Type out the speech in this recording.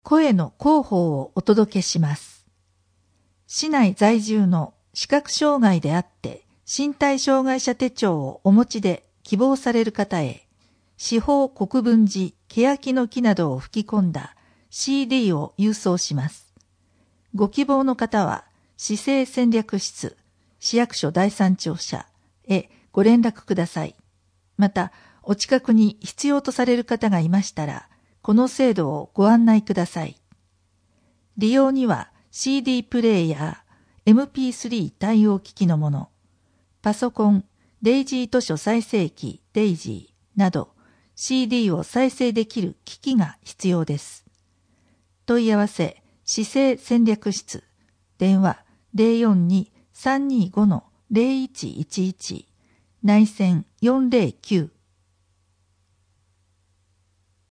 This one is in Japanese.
声の広報をお届けします。市内在住の視覚障害であって身体障害者手帳をお持ちで希望される方へ、司法国分寺欅の木などを吹き込んだ CD を郵送します。ご希望の方は市政戦略室市役所第三庁舎へご連絡ください。また、お近くに必要とされる方がいましたら、この制度をご案内ください。利用には CD プレイヤー、MP3 対応機器のもの、パソコン、デイジー図書再生機デイジーなど CD を再生できる機器が必要です。問い合わせ、市政戦略室、電話 042-325-0111、内線409